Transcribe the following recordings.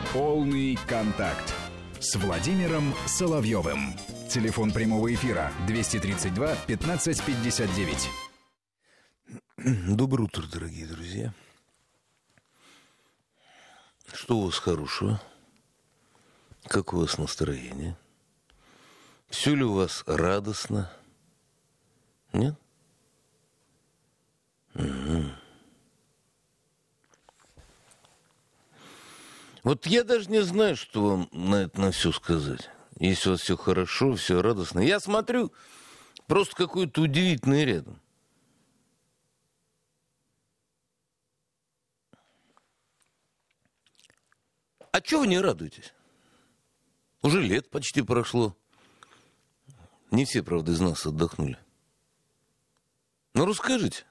Полный контакт с Владимиром Соловьевым. Телефон прямого эфира 232 15 59. Доброе утро, дорогие друзья. Что у вас хорошего? Как у вас настроение? Все ли у вас радостно? Нет? Угу. Вот я даже не знаю, что вам на все сказать. Если у вас все хорошо, все радостно. Я смотрю, просто какой-то удивительный рядом. А чего вы не радуетесь? Уже лет почти прошло. Не все, правда, из нас отдохнули. Ну, расскажите.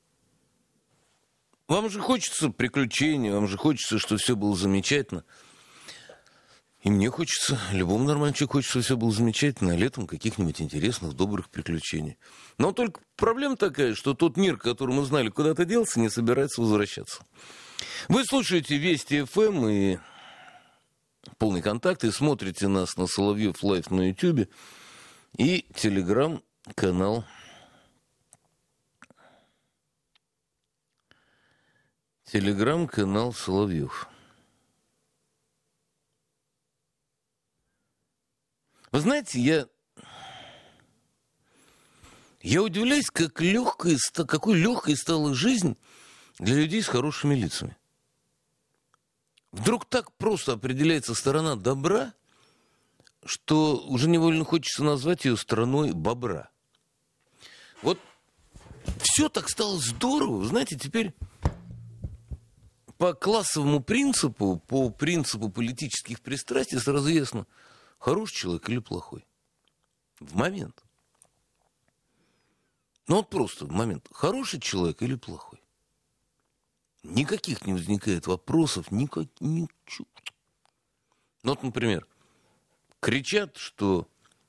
Вам же хочется приключений, вам же хочется, чтобы все было замечательно. И мне хочется, любому нормальному человеку хочется, чтобы все было замечательно, а летом каких-нибудь интересных, добрых приключений. Но только проблема такая, что тот мир, который мы знали, куда-то делся, не собирается возвращаться. Вы слушаете Вести ФМ и Полный контакт, и смотрите нас на Соловьев Лайв на Ютьюбе и телеграм-канал Соловьев. Вы знаете, я удивляюсь, какой легкой стала жизнь для людей с хорошими лицами. Вдруг так просто определяется сторона добра, что уже невольно хочется назвать ее стороной бобра. Вот все так стало здорово. Вы знаете, теперь по классовому принципу, по принципу политических пристрастий сразу ясно, хороший человек или плохой. В момент. Ну вот просто в момент. Хороший человек или плохой. Никаких не возникает вопросов, ничего. Ну вот, например, кричат, что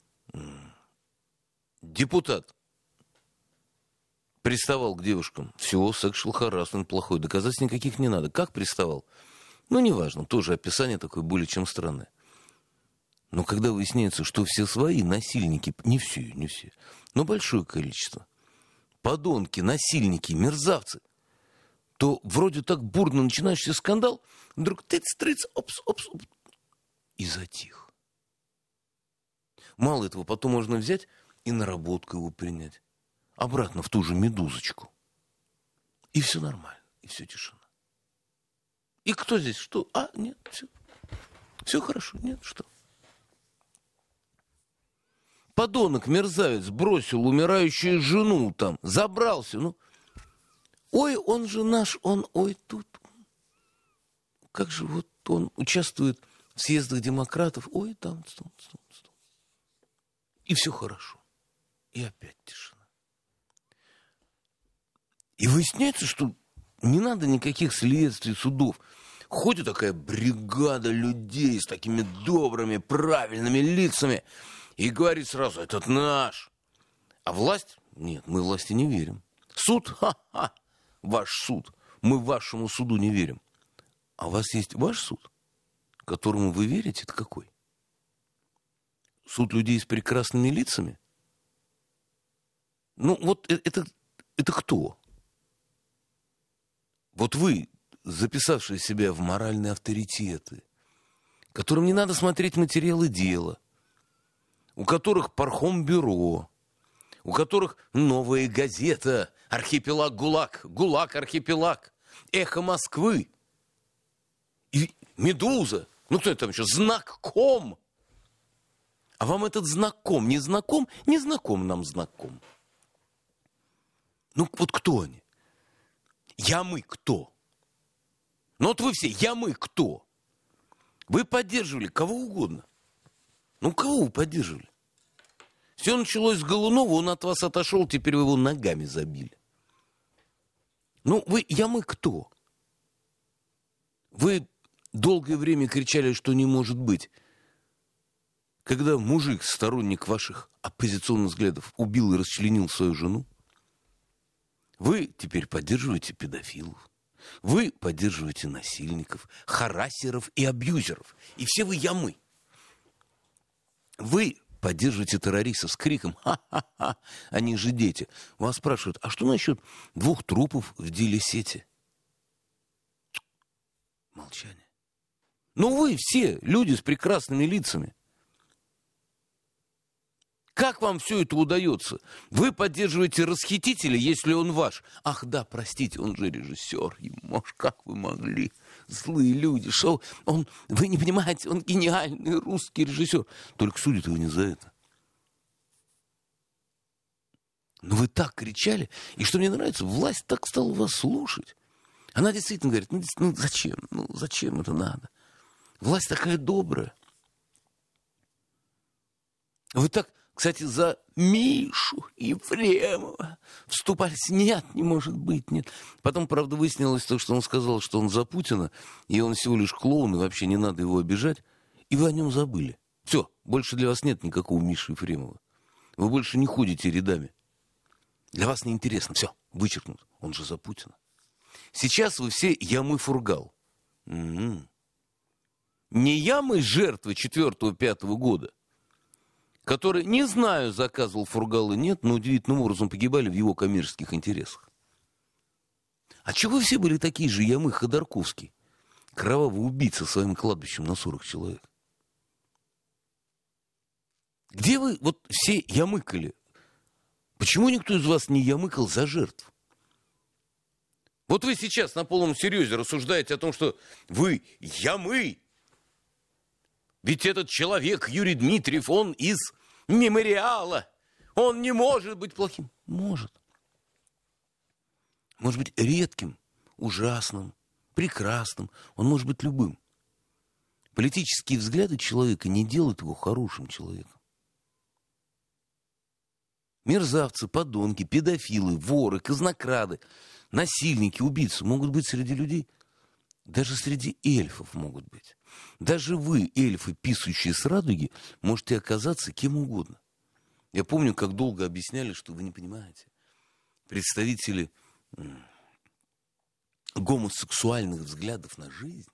депутат приставал к девушкам. Все, sexual harassment плохой. Доказательств никаких не надо. Как приставал? Ну, неважно. Тоже описание такое более чем странное. Но когда выясняется, что все свои насильники, не все, но большое количество, подонки, насильники, мерзавцы, то вроде так бурно начинаешься скандал, вдруг тыц, опс, и затих. Мало этого, потом можно взять и наработку его принять. Обратно в ту же медузочку. И все нормально, и все тишина. И кто здесь? Что? Нет, все хорошо, нет, что? Подонок, мерзавец, бросил умирающую жену там, забрался, ой, он же наш, ой, тут. Как же вот он участвует в съездах демократов, ой, там. И все хорошо. И опять тишина. И выясняется, что не надо никаких следствий, судов. Ходит такая бригада людей с такими добрыми, правильными лицами и говорит сразу, этот наш. А власть? Нет, мы власти не верим. Суд? Ха-ха. Ваш суд. Мы вашему суду не верим. А у вас есть ваш суд, которому вы верите? Это какой? Суд людей с прекрасными лицами? Ну, вот это кто? Вот вы, записавшие себя в моральные авторитеты, которым не надо смотреть материалы дела, у которых пархомбюро, у которых «Новая газета», «Архипелаг ГУЛАГ», «ГУЛАГ-архипелаг», «Эхо Москвы» и «Медуза». Ну, кто это там еще? «Знак.ком». А вам этот «Знак.ком» не знаком? Не знаком нам «Знак.ком». Ну, вот кто они? Я-мы кто? Ну, вот вы все, я-мы кто? Вы поддерживали кого угодно. Ну, кого вы поддерживали? Все началось с Голунова, он от вас отошел, теперь вы его ногами забили. Ну, я-мы кто? Вы долгое время кричали, что не может быть. Когда мужик, сторонник ваших оппозиционных взглядов, убил и расчленил свою жену, вы теперь поддерживаете педофилов. Вы поддерживаете насильников, харассеров и абьюзеров. И все вы ямы. Вы поддерживаете террористов с криком «Ха-ха-ха!» Они же дети. Вас спрашивают, а что насчет 2 трупов в деле Сети? Молчание. Ну вы все люди с прекрасными лицами. Как вам все это удается? Вы поддерживаете расхитителя, если он ваш. Ах да, простите, он же режиссер. Может, как вы могли? Злые люди. Что он, вы не понимаете, он гениальный русский режиссер. Только судят его не за это. Но вы так кричали. И что мне нравится, власть так стала вас слушать. Она действительно говорит, зачем? Зачем это надо? Власть такая добрая. Вы так... Кстати, за Мишу Ефремова вступались. Нет, не может быть, нет. Потом, правда, выяснилось то, что он сказал, что он за Путина, и он всего лишь клоун, и вообще не надо его обижать. И вы о нем забыли. Все, больше для вас нет никакого Миши Ефремова. Вы больше не ходите рядами. Для вас неинтересно. Все, вычеркнут. Он же за Путина. Сейчас вы все ямы-фургал. Не ямы жертвы 4-5 года, которые, не знаю, заказывал Фургал или нет, но удивительным образом погибали в его коммерческих интересах. А чего вы все были такие же ямы Ходорковский? Кровавый убийца своим кладбищем на 40 человек. Где вы вот все ямыкали? Почему никто из вас не ямыкал за жертв? Вот вы сейчас на полном серьезе рассуждаете о том, что вы ямы. Ведь этот человек, Юрий Дмитриев, он из мемориала. Он не может быть плохим. Может. Может быть редким, ужасным, прекрасным. Он может быть любым. Политические взгляды человека не делают его хорошим человеком. Мерзавцы, подонки, педофилы, воры, казнокрады, насильники, убийцы могут быть среди людей. Даже среди эльфов могут быть. Даже вы, эльфы, писающие с радуги, можете оказаться кем угодно. Я помню, как долго объясняли, что вы не понимаете. Представители гомосексуальных взглядов на жизнь.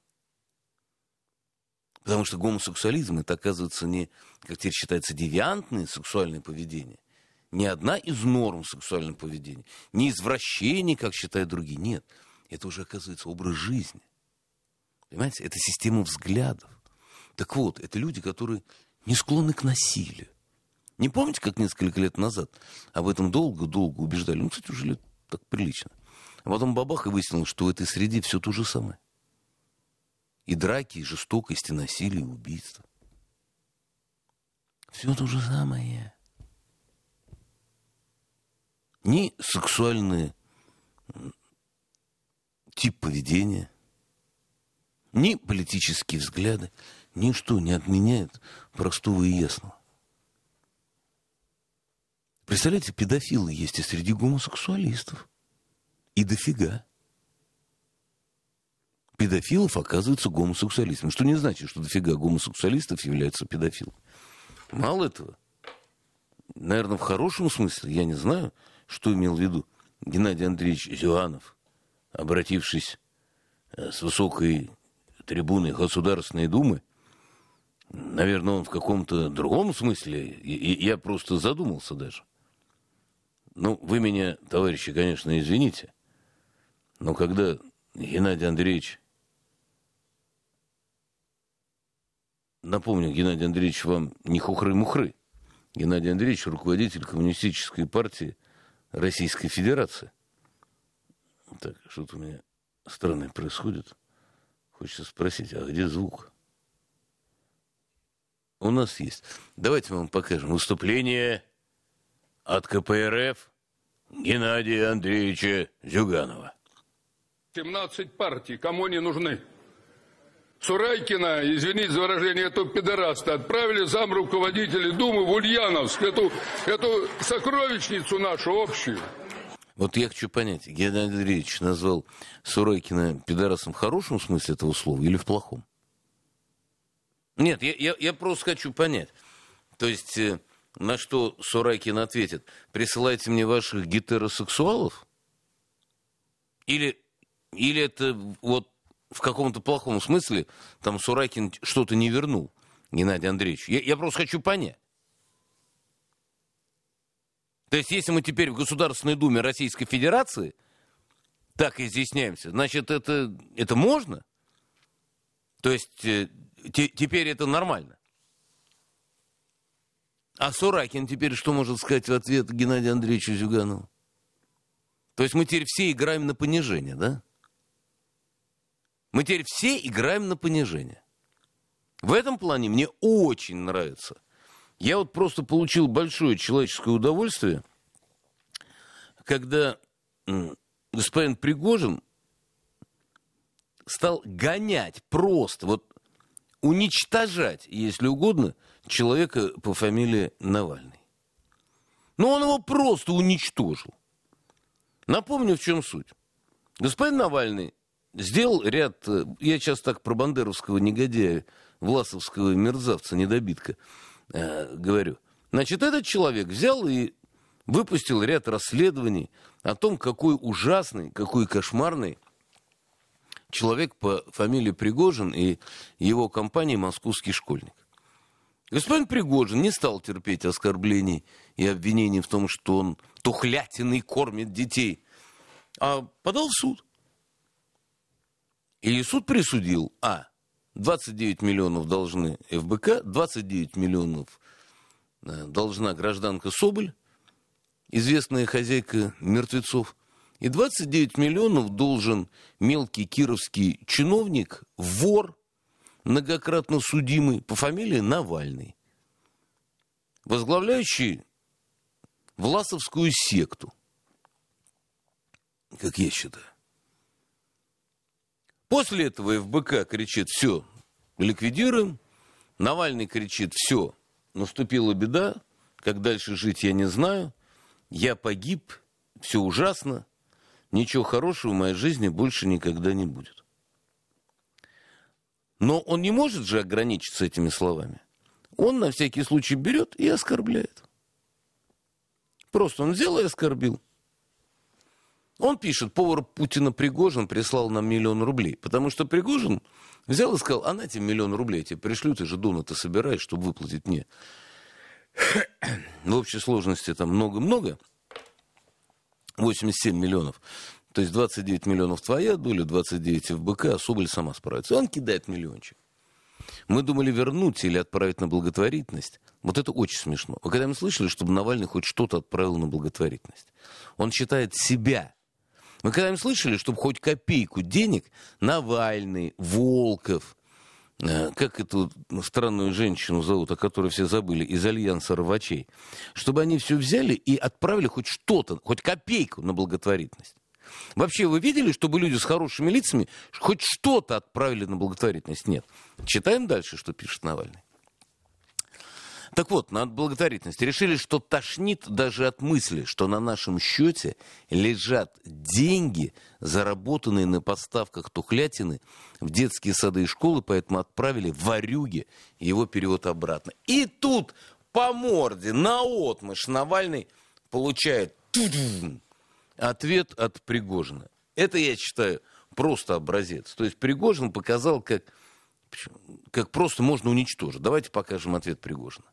Потому что гомосексуализм — это, оказывается, не, как теперь считается, девиантное сексуальное поведение. Не одна из норм сексуального поведения. Не извращение, как считают другие. Нет. Это уже, оказывается, образ жизни. Понимаете, это система взглядов. Так вот, это люди, которые не склонны к насилию. Не помните, как несколько лет назад об этом долго-долго убеждали? Ну, кстати, уже лет так прилично. А потом бабах, и выяснилось, что в этой среде все то же самое. И драки, и жестокость, и насилие, и убийство. Все то же самое. Ни сексуальный тип поведения, ни политические взгляды, ничто не отменяет простого и ясного. Представляете, педофилы есть и среди гомосексуалистов. И дофига. Педофилов оказывается гомосексуалистами. Что не значит, что дофига гомосексуалистов являются педофилами. Мало этого. Наверное, в хорошем смысле, я не знаю, что имел в виду Геннадий Андреевич Зюганов, обратившись с высокой трибуны Государственной Думы. Наверное, он в каком-то другом смысле, и я просто задумался даже. Ну, вы меня, товарищи, конечно, извините, но когда Геннадий Андреевич... Напомню, Геннадий Андреевич вам не хухры-мухры. Геннадий Андреевич — руководитель Коммунистической партии Российской Федерации. Так, что-то у меня странное происходит. Хочется спросить, а где звук? У нас есть. Давайте мы вам покажем выступление от КПРФ Геннадия Андреевича Зюганова. 17 партий, кому они нужны? Сурайкина, извините за выражение, эту пидораста, отправили замруководителей Думы в Ульяновск, эту сокровищницу нашу общую. Вот я хочу понять, Геннадий Андреевич назвал Сурайкина пидорасом в хорошем смысле этого слова или в плохом? Нет, я просто хочу понять. То есть, на что Сурайкин ответит: присылайте мне ваших гетеросексуалов? Или Или это вот в каком-то плохом смысле там Сурайкин что-то не вернул Геннадию Андреевичу? Я просто хочу понять. То есть, если мы теперь в Государственной Думе Российской Федерации так изъясняемся, значит, это можно? То есть, теперь это нормально? А Сурайкин теперь что может сказать в ответ Геннадию Андреевичу Зюганову? То есть, мы теперь все играем на понижение, да? Мы теперь все играем на понижение. В этом плане мне очень нравится. Я вот просто получил большое человеческое удовольствие, когда господин Пригожин стал гонять просто, вот уничтожать, если угодно, человека по фамилии Навальный. Но он его просто уничтожил. Напомню, в чем суть. Господин Навальный сделал ряд, я сейчас так про бандеровского негодяя, власовского мерзавца, недобитка говорю. Значит, этот человек взял и выпустил ряд расследований о том, какой ужасный, какой кошмарный человек по фамилии Пригожин и его компания «Московский школьник». Господин Пригожин не стал терпеть оскорблений и обвинений в том, что он тухлятиной кормит детей, а подал в суд. И суд присудил, 29 миллионов должны ФБК, 29 миллионов должна гражданка Соболь, известная хозяйка мертвецов, и 29 миллионов должен мелкий кировский чиновник, вор, многократно судимый, по фамилии Навальный, возглавляющий власовскую секту, как я считаю. После этого ФБК кричит: все, ликвидируем. Навальный кричит: все, наступила беда, как дальше жить я не знаю, я погиб, все ужасно, ничего хорошего в моей жизни больше никогда не будет. Но он не может же ограничиться этими словами. Он на всякий случай берет и оскорбляет. Просто он взял и оскорбил. Он пишет: повар Путина Пригожин прислал нам 1 000 000 рублей. Потому что Пригожин взял и сказал: а на тебе 1 000 000 рублей, я тебе пришлю, ты же донаты собираешь, чтобы выплатить мне. В общей сложности там много-много. 87 миллионов. То есть 29 миллионов твоя доля, 29 ФБК, а Соболь сама справится. Он кидает миллиончик. Мы думали вернуть или отправить на благотворительность. Вот это очень смешно. Вы когда-нибудь слышали, чтобы Навальный хоть что-то отправил на благотворительность? Он считает себя. Вы когда-нибудь слышали, чтобы хоть копейку денег Навальный, Волков, как эту странную женщину зовут, о которой все забыли, из Альянса рвачей, чтобы они все взяли и отправили хоть что-то, хоть копейку на благотворительность? Вообще, вы видели, чтобы люди с хорошими лицами хоть что-то отправили на благотворительность? Нет. Читаем дальше, что пишет Навальный. Так вот, на благотворительности решили, что тошнит даже от мысли, что на нашем счете лежат деньги, заработанные на поставках тухлятины в детские сады и школы, поэтому отправили ворюге его перевод обратно. И тут по морде наотмашь Навальный получает ответ от Пригожина. Это, я считаю, просто образец. То есть Пригожин показал, как просто можно уничтожить. Давайте покажем ответ Пригожина.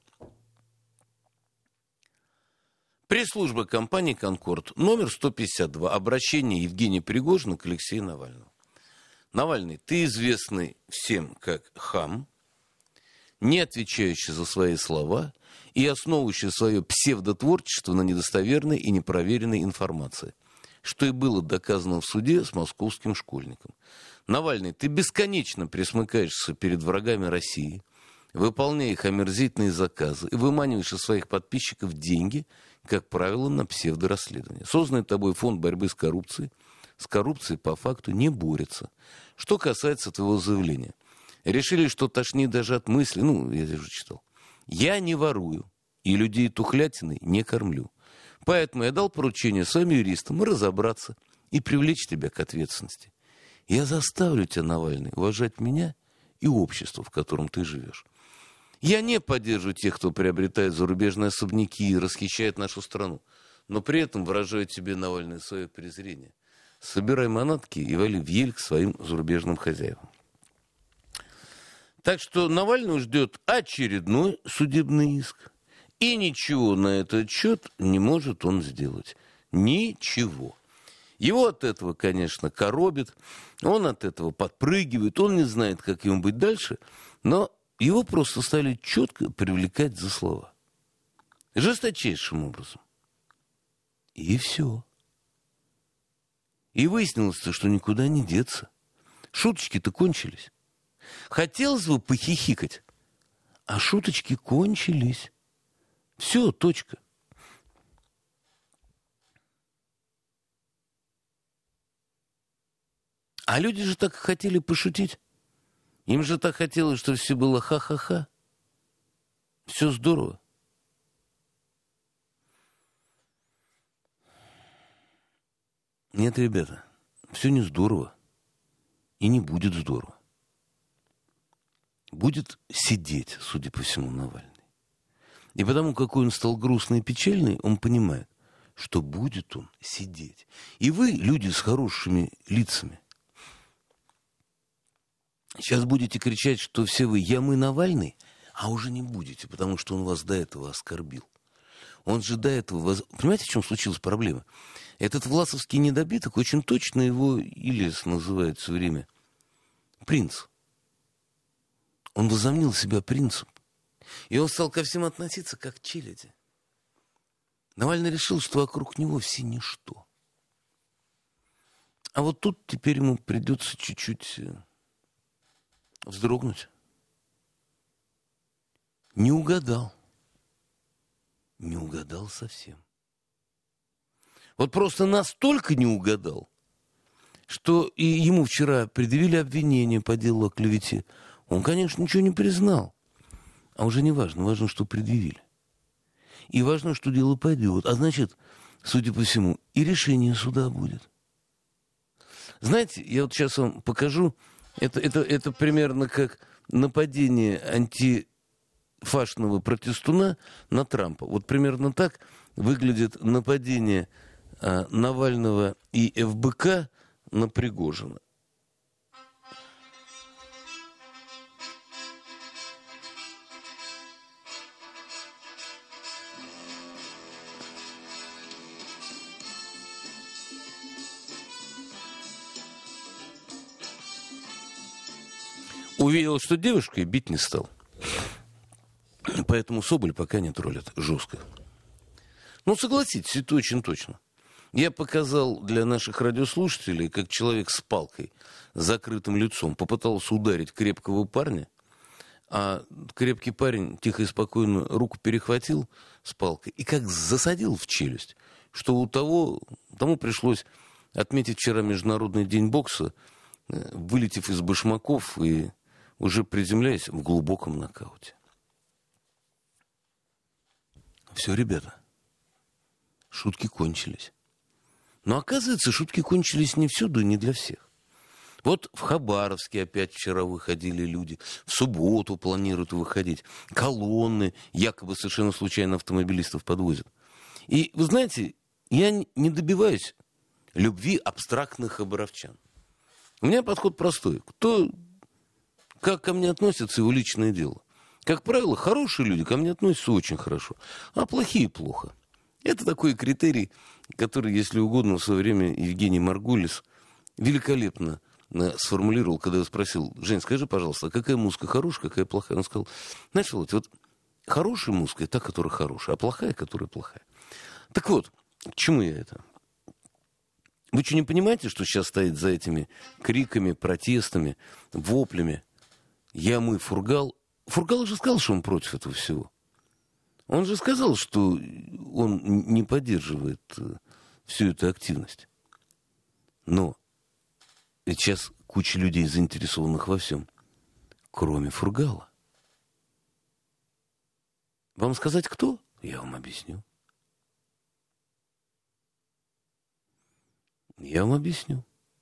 Пресс-служба компании «Конкорд», номер 152. Обращение Евгения Пригожина к Алексею Навальному. Навальный, ты известный всем как хам, не отвечающий за свои слова и основывающий свое псевдотворчество на недостоверной и непроверенной информации, что и было доказано в суде с московским школьником. Навальный, ты бесконечно пресмыкаешься перед врагами России, выполняя их омерзительные заказы и выманиваешь из своих подписчиков деньги, как правило, на псевдорасследование. Созданный тобой фонд борьбы с коррупцией по факту не борется. Что касается твоего заявления. Решили, что тошнит даже от мысли, я уже читал. Я не ворую и людей тухлятиной не кормлю. Поэтому я дал поручение своим юристам разобраться и привлечь тебя к ответственности. Я заставлю тебя, Навальный, уважать меня и общество, в котором ты живешь. Я не поддерживаю тех, кто приобретает зарубежные особняки и расхищает нашу страну, но при этом выражаю тебе, Навальный, свое презрение. собирай манатки и вали в ель к своим зарубежным хозяевам. Так что Навального ждет очередной судебный иск. И ничего на этот счет не может он сделать. Ничего. Его от этого, конечно, коробит, он от этого подпрыгивает, он не знает, как ему быть дальше, но его просто стали четко привлекать за слова. Жесточайшим образом. И все. И выяснилось-то, что никуда не деться. Шуточки-то кончились. Хотелось бы похихикать, а шуточки кончились. Все, точка. А люди же так хотели пошутить. Им же так хотелось, чтобы все было ха-ха-ха. Все здорово. Нет, ребята, все не здорово. И не будет здорово. Будет сидеть, судя по всему, Навальный. И потому, какой он стал грустный и печальный, он понимает, что будет он сидеть. И вы, люди с хорошими лицами, сейчас будете кричать, что все вы «я, мы, Навальный», а уже не будете, потому что он вас до этого оскорбил. Он же до этого... Понимаете, в чем случилась проблема? Этот власовский недобиток, очень точно его Ильяс называет все время, принц. Он возомнил себя принцем. И он стал ко всем относиться как к челяди. Навальный решил, что вокруг него все ничто. А вот тут теперь ему придется чуть-чуть вздрогнуть. Не угадал. Не угадал совсем. Вот просто настолько не угадал, что и ему вчера предъявили обвинение по делу о клевете. Он, конечно, ничего не признал. А уже не важно. Важно, что предъявили. И важно, что дело пойдет. А значит, судя по всему, и решение суда будет. Знаете, я вот сейчас вам покажу. Это примерно как нападение антифашного протестуна на Трампа. Вот примерно так выглядит нападение Навального и ФБК на Пригожина. Увидел, что девушка, и бить не стал. Поэтому Соболь пока не троллит жестко. Ну, согласитесь, это очень точно. Я показал для наших радиослушателей, как человек с палкой, с закрытым лицом, попытался ударить крепкого парня, а крепкий парень тихо и спокойно руку перехватил с палкой и как засадил в челюсть, что тому пришлось отметить вчера Международный день бокса, вылетев из башмаков и уже приземляясь в глубоком нокауте. Все, ребята, шутки кончились. Но оказывается, шутки кончились не всюду и не для всех. Вот в Хабаровске опять вчера выходили люди, в субботу планируют выходить, колонны, якобы совершенно случайно автомобилистов подвозят. И вы знаете, я не добиваюсь любви абстрактных хабаровчан. У меня подход простой. Кто как ко мне относится, его личное дело. Как правило, хорошие люди ко мне относятся очень хорошо, а плохие плохо. Это такой критерий, который, если угодно, в свое время Евгений Маргулис великолепно сформулировал, когда я спросил: Жень, скажи, пожалуйста, какая музыка хорошая, какая плохая? Он сказал: знаешь, Володь, вот хорошая музыка — это та, которая хорошая, а плохая — которая плохая. Так вот, к чему я это? Вы что, не понимаете, что сейчас стоит за этими криками, протестами, воплями? Я, мы, Фургал. Фургал же сказал, что он против этого всего. Он же сказал, что он не поддерживает всю эту активность. Но ведь сейчас куча людей, заинтересованных во всем, кроме Фургала. Вам сказать, кто? Я вам объясню. Я вам объясню.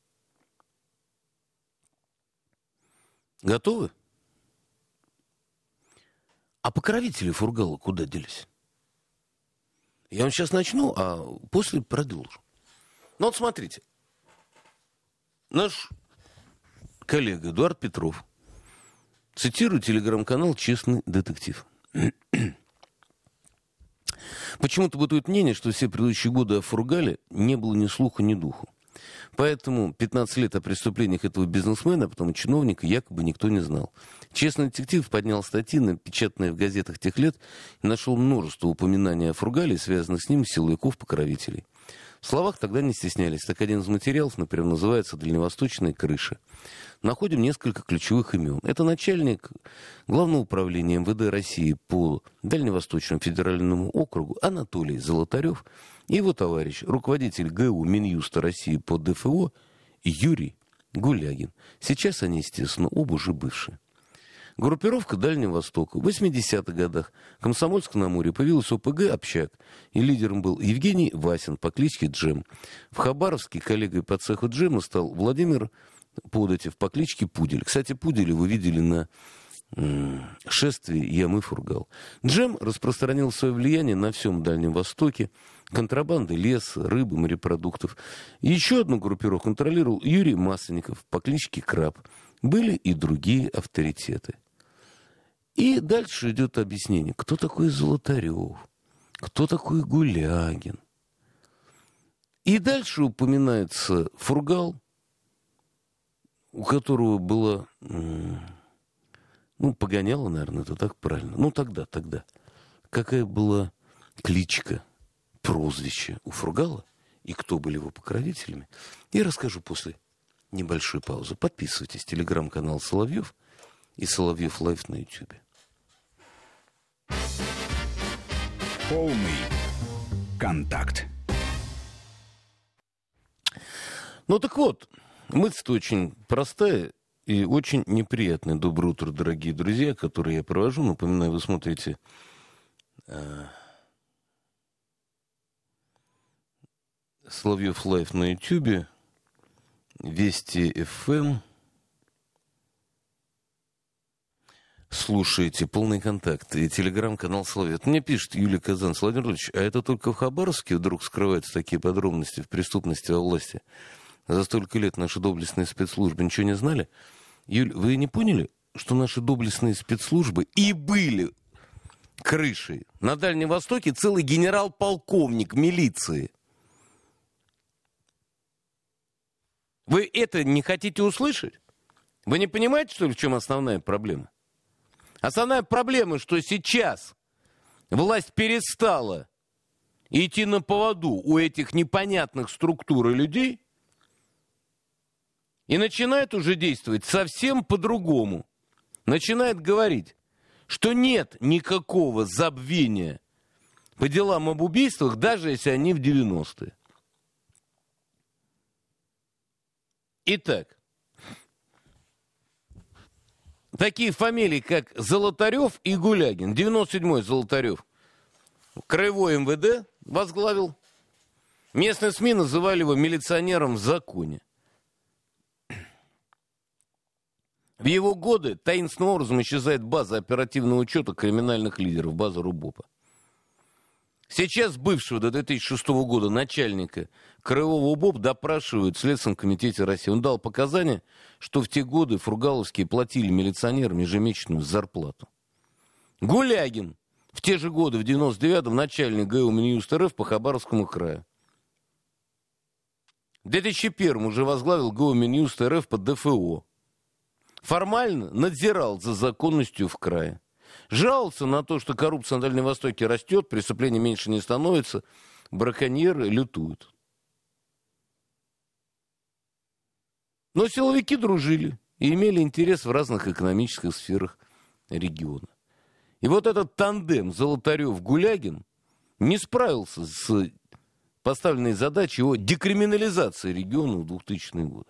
Готовы? А покровители Фургала куда делись? Я вам сейчас начну, а после продолжу. Ну вот смотрите. Наш коллега Эдуард Петров цитирует телеграм-канал «Честный детектив». Почему-то бытует мнение, что все предыдущие годы о Фургале не было ни слуха, ни духу. Поэтому 15 лет о преступлениях этого бизнесмена, а потом чиновника, якобы никто не знал. «Честный детектив» поднял статьи, напечатанные в газетах тех лет, и нашел множество упоминаний о Фургале, связанных с ним силовиков-покровителей. В словах тогда не стеснялись. Так один из материалов, например, называется «Дальневосточная крыша». Находим несколько ключевых имен. Это начальник Главного управления МВД России по Дальневосточному федеральному округу Анатолий Золотарев и его товарищ, руководитель ГУ Минюста России по ДФО Юрий Гулягин. Сейчас они, естественно, оба уже бывшие. Группировка Дальнего Востока. В 80-х годах в Комсомольск-на-Амуре появилась ОПГ «Общак», и лидером был Евгений Васин по кличке Джем. В Хабаровске коллегой по цеху Джема стал Владимир Податев по кличке Пудель. Кстати, Пуделя вы видели на шествии «Я, мы, Фургал». Джем распространил свое влияние на всем Дальнем Востоке. Контрабанды леса, рыбы, морепродуктов. Еще одну группировку контролировал Юрий Масленников по кличке Краб. Были и другие авторитеты. И дальше идет объяснение, кто такой Золотарев, кто такой Гулягин. И дальше упоминается Фургал, у которого была, погоняла, наверное, это так правильно. Тогда. Какая была кличка, прозвище у Фургала и кто были его покровителями, я расскажу после небольшой паузы. Подписывайтесь. Телеграм-канал Соловьев и Соловьев Лайф на Ютьюбе. Полный контакт. Так вот, мысль-то очень простая и очень неприятная. Доброе утро, дорогие друзья, которые я провожу. Напоминаю, вы смотрите Соловьев Лайф на Ютьюбе, Вести ФМ. Слушайте «Полный контакт» и телеграм-канал Соловьев. Мне пишет Юлия Казан: Владимир Владимирович, а это только в Хабаровске вдруг скрываются такие подробности в преступности во власти? За столько лет наши доблестные спецслужбы ничего не знали? Юль, вы не поняли, что наши доблестные спецслужбы и были крышей? На Дальнем Востоке целый генерал-полковник милиции. Вы это не хотите услышать? Вы не понимаете, что ли, в чем основная проблема? Основная проблема, что сейчас власть перестала идти на поводу у этих непонятных структур и людей и начинает уже действовать совсем по-другому. Начинает говорить, что нет никакого забвения по делам об убийствах, даже если они в 90-е. Итак, такие фамилии, как Золотарев и Гулягин. 97-й Золотарев краевой МВД возглавил. Местные СМИ называли его милиционером в законе. В его годы таинственным образом исчезает база оперативного учета криминальных лидеров, база РУБОПа. Сейчас бывшего до 2006 года начальника краевого УБОП допрашивают в Следственном комитете России. Он дал показания, что в те годы фургаловские платили милиционерам ежемесячную зарплату. Гулягин в те же годы, в 99-м, начальник ГУ Минюста РФ по Хабаровскому краю. В 2001-м уже возглавил ГУ Минюста РФ по ДФО. Формально надзирал за законностью в крае. Жаловался на то, что коррупция на Дальнем Востоке растет, преступлений меньше не становится, браконьеры лютуют. Но силовики дружили и имели интерес в разных экономических сферах региона. И вот этот тандем Золотарев-Гулягин не справился с поставленной задачей его декриминализации региона в 2000-е годы.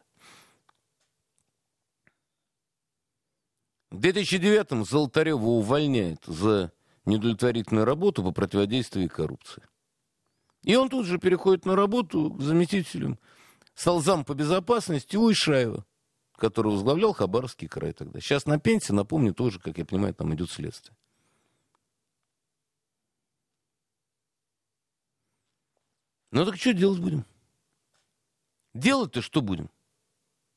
В 2009-м Золотарева увольняют за неудовлетворительную работу по противодействию коррупции. И он тут же переходит на работу к заместителям. Стал зам по безопасности у Ишаева, который возглавлял Хабаровский край тогда. Сейчас на пенсии, напомню, тоже, как я понимаю, там идет следствие. Ну так что делать будем? Делать-то что будем?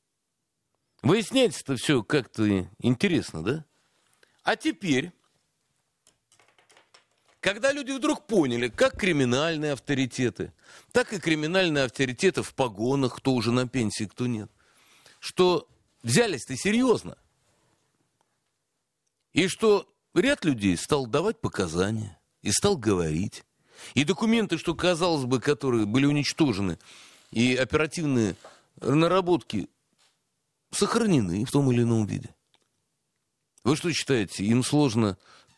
Выясняется-то все как-то интересно, да? А теперь, когда люди вдруг поняли, как криминальные авторитеты, так и криминальные авторитеты в погонах, кто уже на пенсии, кто нет, что взялись-то серьезно, и что ряд людей стал давать показания, и стал говорить, и документы, что, казалось бы, которые были уничтожены, и оперативные наработки сохранены в том или ином виде. Вы что считаете, им сложно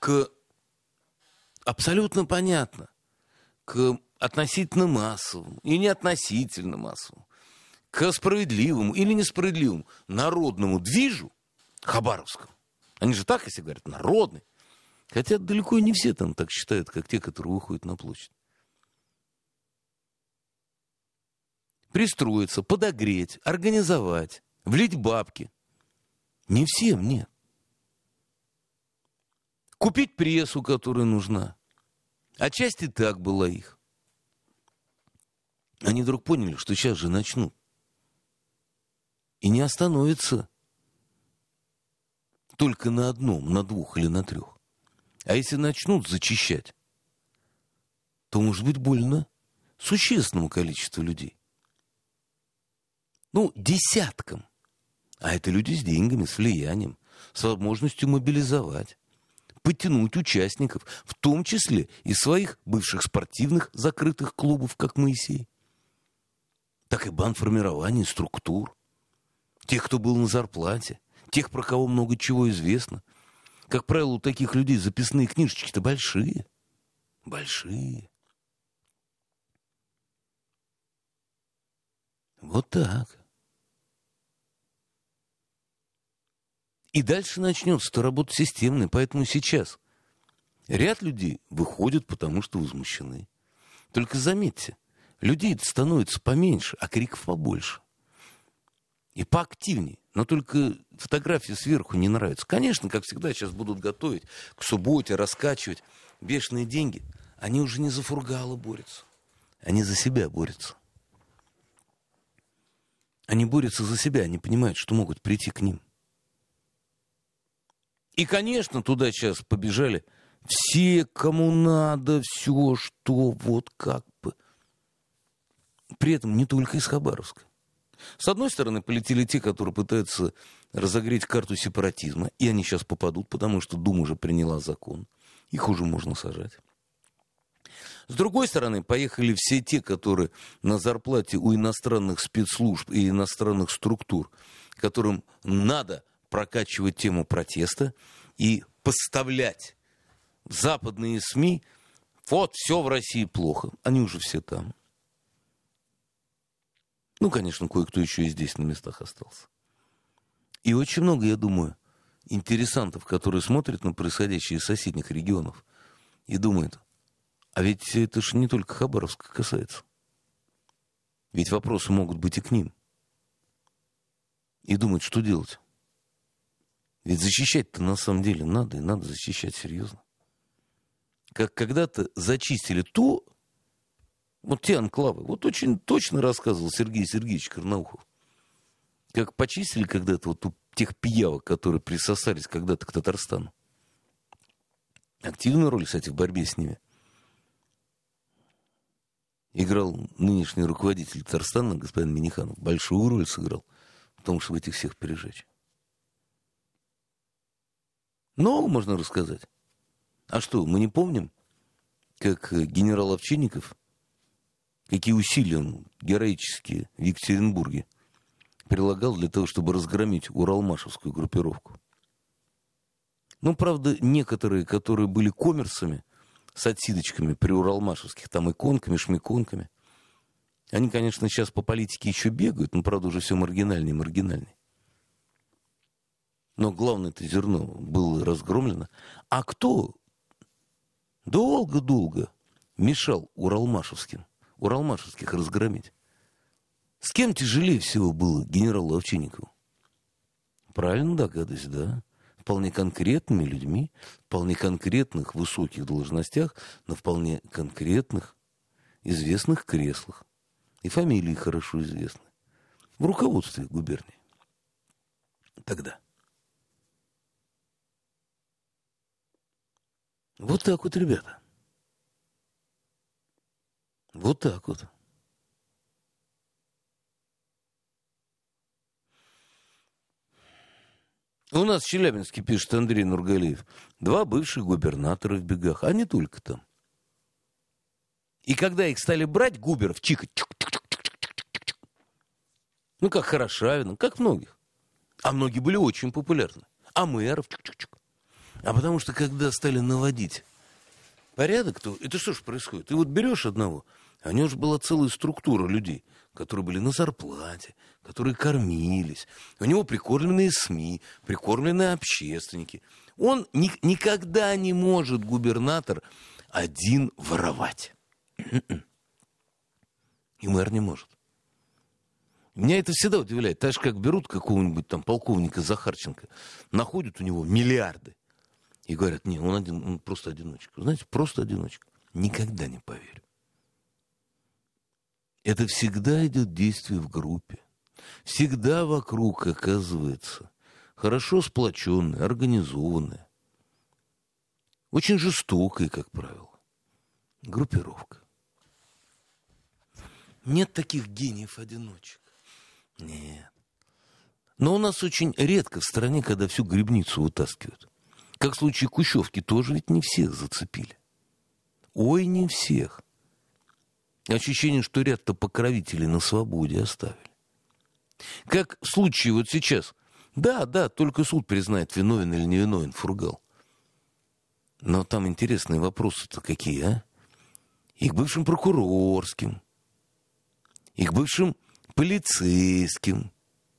абсолютно понятно, к относительно массовому и не относительно массовому, к справедливому или несправедливому народному движу хабаровскому? Они же так, если говорят, народный. Хотя далеко не все там так считают, как те, которые выходят на площадь. Пристроиться, подогреть, организовать, влить бабки. Не всем, нет. Купить прессу, которая нужна. А часть и так была их. Они вдруг поняли, что сейчас же начнут. И не остановятся только на одном, на двух или на трех. А если начнут зачищать, то может быть больно существенному количеству людей. Ну, десяткам. А это люди с деньгами, с влиянием, с возможностью мобилизовать, подтянуть участников, в том числе и своих бывших спортивных закрытых клубов, как Моисей, так и бандформирования, структур, тех, кто был на зарплате, тех, про кого много чего известно. Как правило, у таких людей записные книжечки-то большие. Большие. Вот так. И дальше начнется работа системная. Поэтому сейчас ряд людей выходят, потому что возмущены. Только заметьте, людей становится поменьше, а криков побольше. И поактивнее. Но только фотографии сверху не нравятся. Конечно, как всегда, сейчас будут готовить к субботе, раскачивать бешеные деньги. Они уже не за Фургала борются. Они за себя борются. Они борются за себя. Они понимают, что могут прийти к ним. И, конечно, туда сейчас побежали все, кому надо, все, что вот как бы. При этом не только из Хабаровска. С одной стороны, полетели те, которые пытаются разогреть карту сепаратизма, и они сейчас попадут, потому что Дума уже приняла закон. Их уже можно сажать. С другой стороны, поехали все те, которые на зарплате у иностранных спецслужб и иностранных структур, которым надо прокачивать тему протеста и поставлять в западные СМИ, вот, все в России плохо. Они уже все там. Ну, конечно, кое-кто еще и здесь на местах остался. И очень много, я думаю, интересантов, которые смотрят на происходящее из соседних регионов и думают, а ведь это же не только Хабаровска касается. Ведь вопросы могут быть и к ним. И думают, что делать. Ведь защищать-то на самом деле надо, и надо защищать серьезно. Как когда-то зачистили то, вот те анклавы, вот очень точно рассказывал Сергей Сергеевич Карнаухов, как почистили когда-то вот тех пиявок, которые присосались когда-то к Татарстану. Активную роль, кстати, в борьбе с ними играл нынешний руководитель Татарстана, господин Миниханов. Большую роль сыграл в том, чтобы этих всех пережечь. Много можно рассказать. А что, мы не помним, как генерал Овчинников, какие усилия он героические в Екатеринбурге прилагал для того, чтобы разгромить уралмашевскую группировку. Ну, правда, некоторые, которые были коммерсами с отсидочками при уралмашевских, там иконками, шмиконками, они, конечно, сейчас по политике еще бегают, но, правда, уже все маргинальнее и маргинальнее. Но главное-то зерно было разгромлено. А кто долго-долго мешал уралмашевских разгромить? С кем тяжелее всего было генералу Овчинникову? Правильно догадываюсь, да. Вполне конкретными людьми, вполне конкретных высоких должностях, на вполне конкретных известных креслах. И фамилии хорошо известны. В руководстве губернии. тогда. Вот так вот, ребята. Вот так вот. У нас в Челябинске, пишет Андрей Нургалиев, 2 бывших губернатора в бегах, а не только там. И когда их стали брать, губеров, чикать, ну, как Хорошавина, как многих. А многие были очень популярны. А мэров, а потому что, когда стали наводить порядок, то это что ж происходит? Ты вот берешь одного, а у него же была целая структура людей, которые были на зарплате, которые кормились. У него прикормленные СМИ, прикормленные общественники. Он никогда не может, губернатор, один воровать. И мэр не может. Меня это всегда удивляет. Так же, как берут какого-нибудь там полковника Захарченко, находят у него миллиарды и говорят, не, он просто одиночка. Знаете, просто одиночка. Никогда не поверю. Это всегда идет действие в группе. Всегда вокруг оказывается хорошо сплоченная, организованная, очень жестокая, как правило, группировка. Нет таких гениев-одиночек. Нет. Но у нас очень редко в стране, когда всю грибницу вытаскивают. Как в случае Кущевки, тоже ведь не всех зацепили. Ой, не всех. Ощущение, что ряд-то покровителей на свободе оставили. Как в случае вот сейчас. Да, только суд признает, виновен или не виновен Фургал. Но там интересные вопросы-то какие, а? И к бывшим прокурорским, и к бывшим полицейским.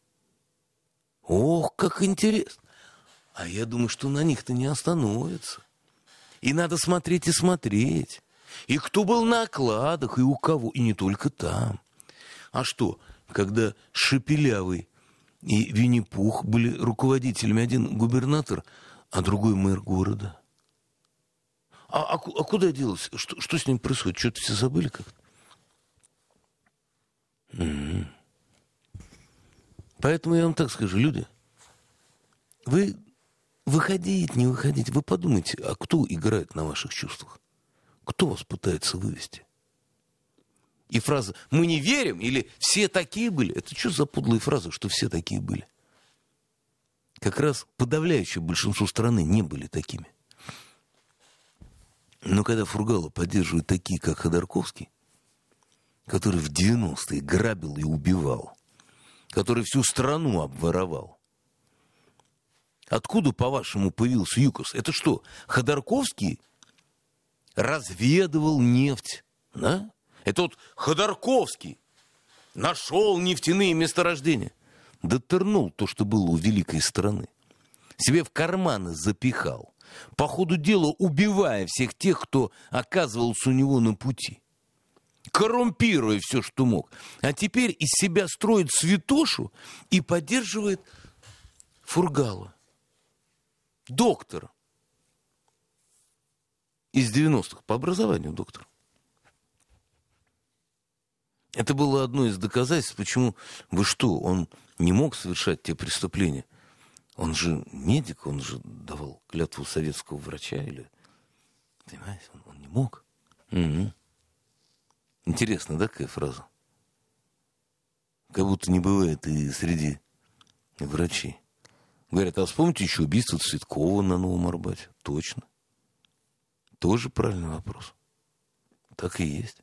Ох, как интересно. А я думаю, что на них-то не остановится. И надо смотреть и смотреть. И кто был на окладах, и у кого, и не только там. А что, когда Шепелявый и Винни-Пух были руководителями, один губернатор, а другой мэр города? А куда делось? Что с ним происходит? Что-то все забыли как-то? Поэтому я вам так скажу, люди, вы выходите, не выходите, вы подумайте, а кто играет на ваших чувствах? Кто вас пытается вывести? И фраза «мы не верим» или «все такие были» — это что за подлые фразы, что все такие были? Как раз подавляющее большинство страны не были такими. Но когда Фургала поддерживают такие, как Ходорковский, который в 90-е грабил и убивал, который всю страну обворовал, откуда, по-вашему, появился ЮКОС? Это что, Ходорковский разведывал нефть, да? Это вот Ходорковский нашел нефтяные месторождения. Дотырнул то, что было у великой страны. Себе в карманы запихал. По ходу дела убивая всех тех, кто оказывался у него на пути. Коррумпируя все, что мог. А теперь из себя строит святошу и поддерживает Фургала. Доктора. Из 90-х. По образованию доктор. Это было одно из доказательств, почему, вы что, он не мог совершать те преступления. Он же медик, он же давал клятву советского врача. Или, понимаете, он не мог. Угу. Интересно, да, какая фраза? Как будто не бывает и среди врачей. Говорят, а вспомните еще убийство Цветкова на Новом Арбате. Точно. Тоже правильный вопрос. Так и есть.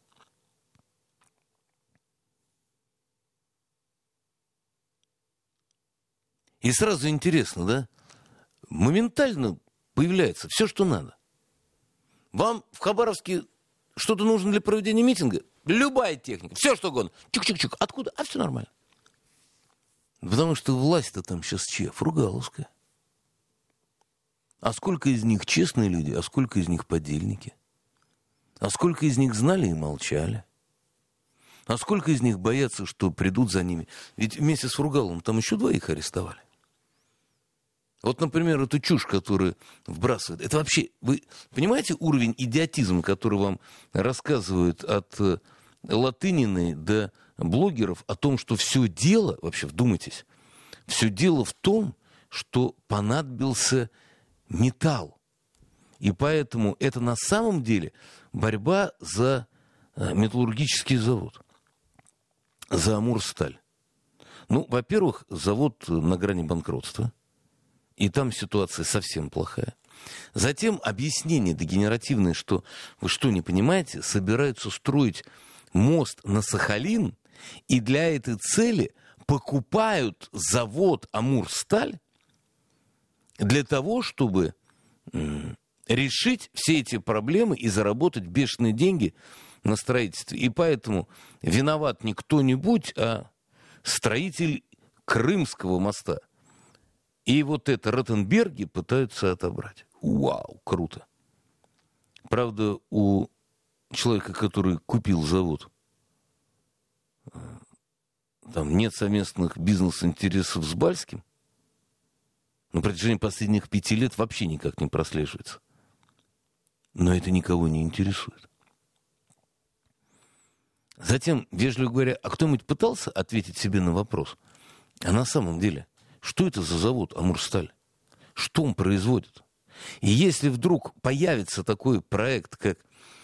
И сразу интересно, да? Моментально появляется все, что надо. Вам в Хабаровске что-то нужно для проведения митинга? Любая техника, все что угодно. Чук-чук-чук. Откуда? А все нормально. Потому что власть-то там сейчас чья? Фургаловская. А сколько из них честные люди, а сколько из них подельники? А сколько из них знали и молчали? А сколько из них боятся, что придут за ними? Ведь вместе с Фургалом там еще 2 арестовали. Вот, например, эту чушь, которую вбрасывают. Это вообще, вы понимаете уровень идиотизма, который вам рассказывают от Латынины до блогеров о том, что все дело, вообще вдумайтесь, все дело в том, что понадобился металл. И поэтому это на самом деле борьба за металлургический завод, за Амурсталь. Ну, во-первых, завод на грани банкротства, и там ситуация совсем плохая. Затем объяснение дегенеративное, что вы что, не понимаете, собираются строить мост на Сахалин, и для этой цели покупают завод Амурсталь для того, чтобы решить все эти проблемы и заработать бешеные деньги на строительстве. И поэтому виноват не кто-нибудь, а строитель Крымского моста. И вот это Ротенберги пытаются отобрать. Вау, круто. Правда, у человека, который купил завод, там нет совместных бизнес-интересов с Бальским. На протяжении последних 5 лет вообще никак не прослеживается. Но это никого не интересует. Затем, вежливо говоря, а кто-нибудь пытался ответить себе на вопрос? А на самом деле, что это за завод Амурсталь? Что он производит? И если вдруг появится такой проект, как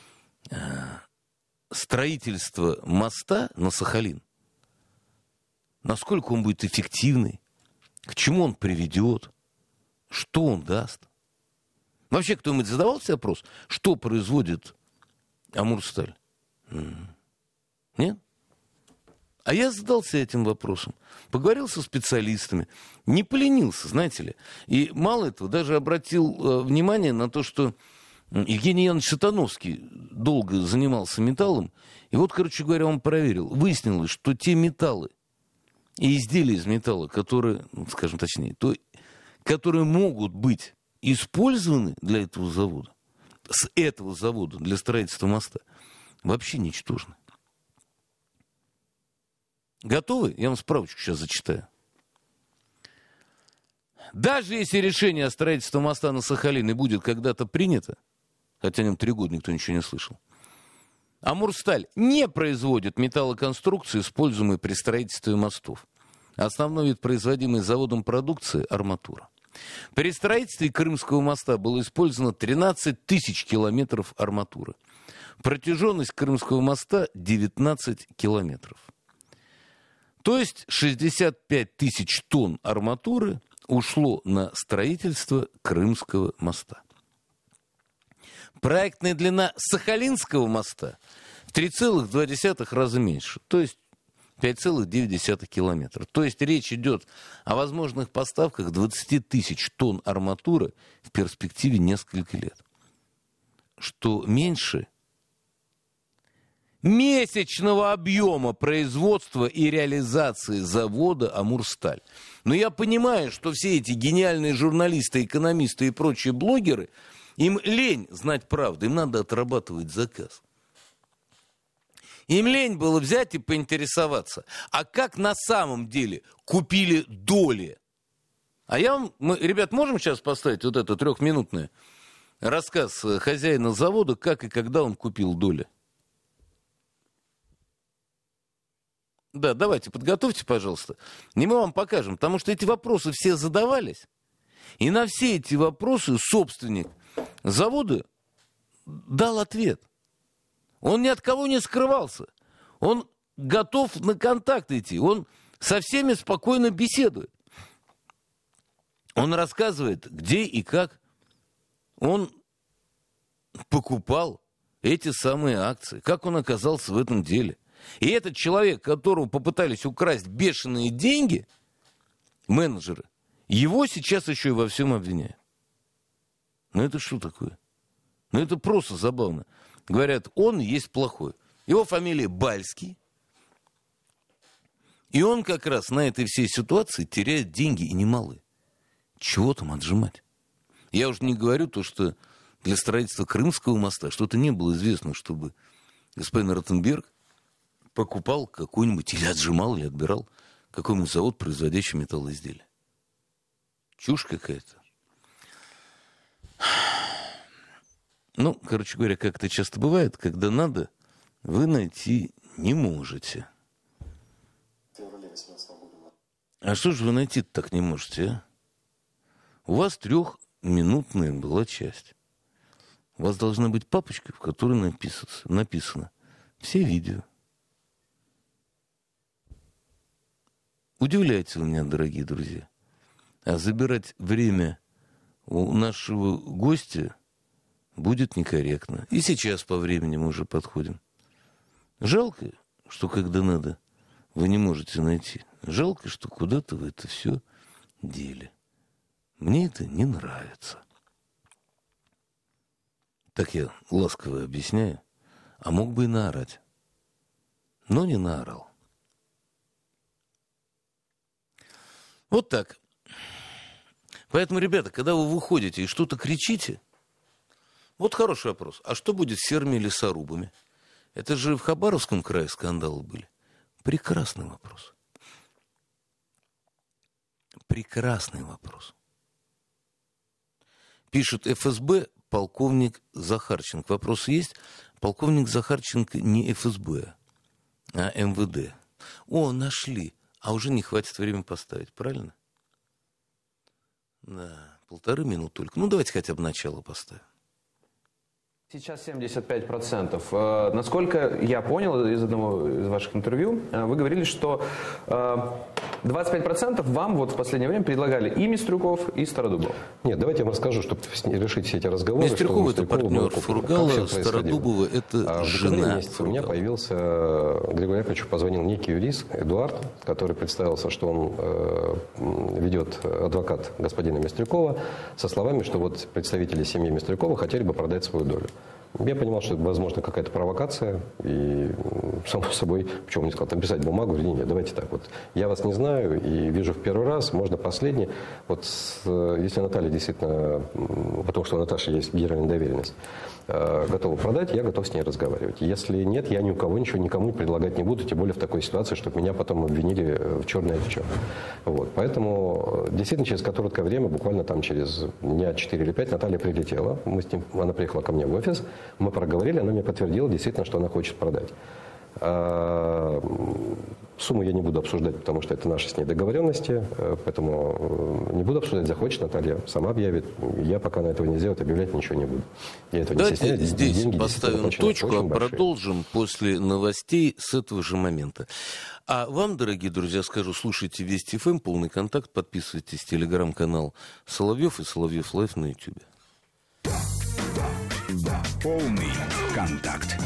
строительство моста на Сахалин, насколько он будет эффективный, к чему он приведет, что он даст? Вообще, кто-нибудь задавал себе вопрос, что производит Амурсталь? Нет? А я задался этим вопросом. Поговорил со специалистами. Не поленился, знаете ли. И мало этого, даже обратил внимание на то, что Евгений Янович Сатановский долго занимался металлом. И вот, короче говоря, он проверил. Выяснилось, что те металлы и изделия из металла, которые, скажем точнее, которые могут быть использованы для этого завода, с этого завода для строительства моста, вообще ничтожны. Готовы? Я вам справочку сейчас зачитаю. Даже если решение о строительстве моста на Сахалин и будет когда-то принято, хотя о нем 3 года никто ничего не слышал, Амурсталь не производит металлоконструкции, используемые при строительстве мостов. Основной вид производимой заводом продукции – арматура. При строительстве Крымского моста было использовано 13 тысяч километров арматуры. Протяженность Крымского моста – 19 километров. То есть 65 тысяч тонн арматуры ушло на строительство Крымского моста. Проектная длина Сахалинского моста в 3,2 раза меньше, то есть 5,9 километра. То есть речь идет о возможных поставках 20 тысяч тонн арматуры в перспективе нескольких лет. Что меньше месячного объема производства и реализации завода Амурсталь. Но я понимаю, что все эти гениальные журналисты, экономисты и прочие блогеры, им лень знать правду, им надо отрабатывать заказ. Им лень было взять и поинтересоваться, а как на самом деле купили доли? А мы, ребят, можем сейчас поставить вот это 3-минутный рассказ хозяина завода, как и когда он купил доли? Да, давайте, подготовьте, пожалуйста. И мы вам покажем, потому что эти вопросы все задавались. И на все эти вопросы собственник завода дал ответ. Он ни от кого не скрывался. Он готов на контакт идти. Он со всеми спокойно беседует. Он рассказывает, где и как он покупал эти самые акции, как он оказался в этом деле. И этот человек, которого попытались украсть бешеные деньги, менеджеры, его сейчас еще и во всем обвиняют. Ну это что такое? Ну это просто забавно. Говорят, он есть плохой. Его фамилия Бальский. И он как раз на этой всей ситуации теряет деньги и немалые. Чего там отжимать? Я уже не говорю то, что для строительства Крымского моста что-то не было известно, чтобы господин Ротенберг покупал какой-нибудь, или отжимал, или отбирал какой-нибудь завод, производящий металлоизделия. Чушь какая-то. Ну, короче говоря, как это часто бывает, когда надо, вы найти не можете. А что же вы найти так не можете, а? У вас 3-минутная была часть. У вас должна быть папочка, в которой написано все видео. Удивляете вы меня, дорогие друзья. А забирать время у нашего гостя будет некорректно. И сейчас по времени мы уже подходим. Жалко, что когда надо, вы не можете найти. Жалко, что куда-то вы это все дели. Мне это не нравится. Так я ласково объясняю, а мог бы и наорать. Но не наорал. Вот так. Поэтому, ребята, когда вы выходите и что-то кричите, вот хороший вопрос. А что будет с серыми лесорубами? Это же в Хабаровском крае скандалы были. Прекрасный вопрос. Прекрасный вопрос. Пишет ФСБ полковник Захарченко. Вопрос есть? Полковник Захарченко не ФСБ, а МВД. О, нашли. А уже не хватит времени поставить, правильно? Да, 1,5 минуты только. Ну, давайте хотя бы начало поставим. Сейчас 75%. Насколько я понял из одного из ваших интервью, вы говорили, что 25% вам вот в последнее время предлагали и Мистрюков, и Стародубов. Нет, давайте я вам расскажу, чтобы решить все эти разговоры. Мистрюков — это партнер Фургала, Стародубова — это жена месяца у меня появился, Григорий Яковлевич позвонил некий юрист Эдуард, который представился, что он ведет адвокат господина Мистрюкова, со словами, что вот представители семьи Мистрюкова хотели бы продать свою долю. Я понимал, что это, возможно, какая-то провокация, и, само собой, почему он не сказал, там писать бумагу, или нет, давайте так, вот, я вас не знаю, и вижу в первый раз, можно последний, вот, если Наталья действительно, потому что у Наташи есть генеральная доверенность, готова продать, я готов с ней разговаривать. Если нет, я ни у кого ничего никому предлагать не буду, тем более в такой ситуации, чтобы меня потом обвинили в черное в чем. Вот. Поэтому действительно через короткое время, буквально там через дня 4 или 5, Наталья прилетела, она приехала ко мне в офис, мы проговорили, она мне подтвердила действительно, что она хочет продать. Сумму я не буду обсуждать, потому что это наши с ней договоренности, поэтому не буду обсуждать, захочет Наталья, сама объявит. Я пока на этого не сделаю, объявлять ничего не буду. Я этого не стесняюсь. Здесь деньги поставим точку, а продолжим после новостей с этого же момента. А вам, дорогие друзья, скажу, слушайте Вести ФМ, полный контакт, подписывайтесь в телеграм-канал Соловьев и Соловьев Лайф на YouTube. Полный контакт.